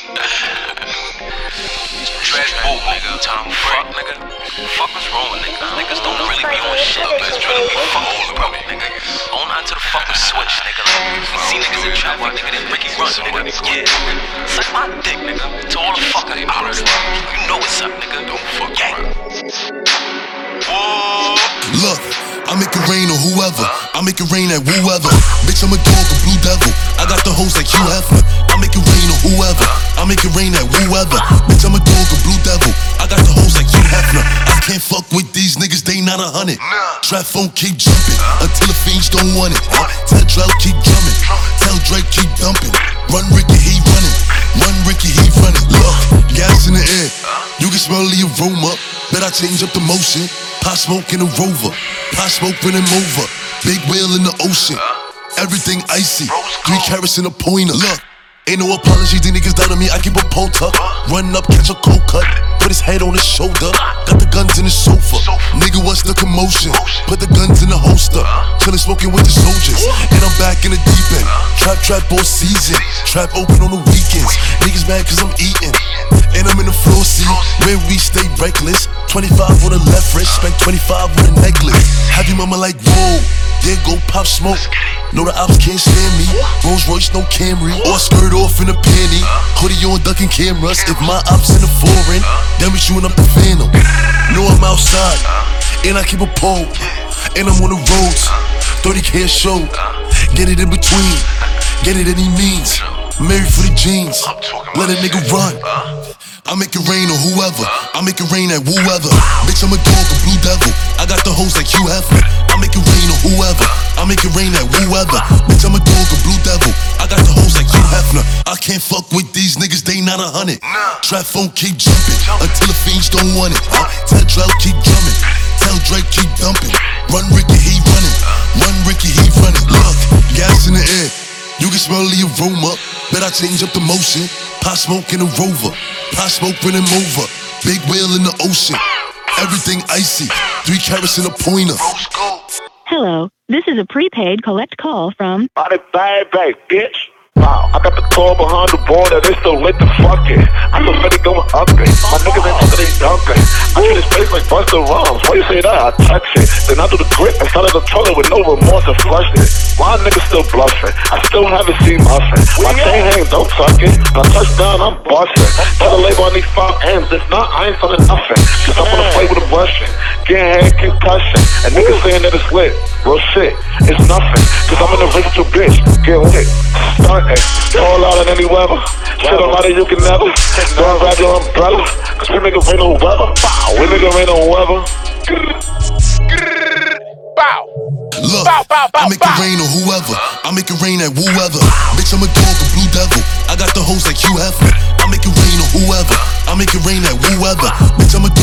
Trash boat, nigga. Time fuck, nigga. Fuck what's wrong with niggas? Niggas don't really be on shit. Niggas trying to be fucking bro, nigga. On to the fucking switch, nigga. Like, see niggas in trap, like nigga, then Ricky run, nigga. Yeah, suck my dick, nigga. To all the fucking ops, you know what's up, nigga. Don't fuck gang. Look, I make it rain on whoever. I make it rain at whoever. Bitch, I'm a dog, a blue devil. I got the hoes like Hugh Hefner. I make it rain on whoever. I make it rain at whoever. Bitch, I'm a dog, a blue devil. I got the hoes like Hugh Hefner. I can't fuck with these niggas, they not 100. Trap phone keep jumping until the fiends don't want it. Tell Drell keep drumming. Tell Drake keep dumping. Run Ricky, he running. Run Ricky, he running. Look, gas in the air. You can smell the aroma. Bet I change up the motion. Pot smoke in a Rover. Pot smoke when I'm over. Big whale in the ocean. Everything icy. 3 carats in a pointer. Look, ain't no apology. These niggas down on me. I keep a pole tuck. Run up, catch a cold cut. Put his head on his shoulder. Got the guns in the sofa. Nigga, what's the commotion? Put the guns in the holster. Chillin' smoking with the soldiers. And I'm back in the deep end. Trap all season. Trap open on the weekends. Niggas mad cause I'm eating. And I'm in the floor seat where we stay reckless. 25 on the left wrist. Spent 25 on a necklace. Have your mama like, whoa, there go Pop Smoke. No, the ops can't stand me. Rolls Royce, no Camry. Or skirt off in a panty. Hoodie on ducking cameras. If my ops in the foreign, then we shooting up the Phantom. Know I'm outside, and I keep a pole. And I'm on the roads, 30K a show. Get it in between, get it any means. Married for the jeans, let a nigga run. I make it rain on whoever. I make it rain at whoever. Bitch, I'm a dog, a blue devil. I got the hoes like Hugh Hefner. I make it rain on whoever. I make it rain at whoever. Bitch, I'm a dog, a blue devil. I got the hoes like Hugh Hefner. I can't fuck with these niggas, they not 100. Trap phone keep jumping until the fiends don't want it. Tell Drell keep drumming. Tell Drake keep dumping. Run Ricky, he running. Run Ricky, he running. Look, gas in the air. You can smell the aroma. Bet I change up the motion. Pot smoke in a Rover. Pot smoke when I'm over. Big whale in the ocean. Everything icy. 3 carats in a pointer. Hello, this is a prepaid collect call from... Body bag, bitch. Wow, I got the car behind the border, they still lit the fuck it. I'm so steady going up it. My niggas ain't talking, they dunking. I treat his face like Busta Rhymes. Why you say that? I touch it. Then I do the grip and started the toilet with no remorse and flushed it. My niggas still bluffing. I still haven't seen muffin. My chain hang, don't tuck it. When I touch down, I'm busting. Tell the label I need 5 M's. If not, I ain't selling nothing. Cause I'm gonna play with a Russian. Getting head concussion. And niggas saying that it's lit. Real shit, it's nothing. Cause I'm in a rich bitch. Get lit. Start all out in any weather. Shit on out you can never. Don't grab your umbrella. Cause we make it rain on weather. We make it rain on weather. Bow. Look, I make it rain on whoever. I make it rain at whoever. Bitch, I'm a dog, a blue devil. I got the hoes like Hugh Hefner. I make it rain on whoever. I make it rain at whoever. Bitch, I'm a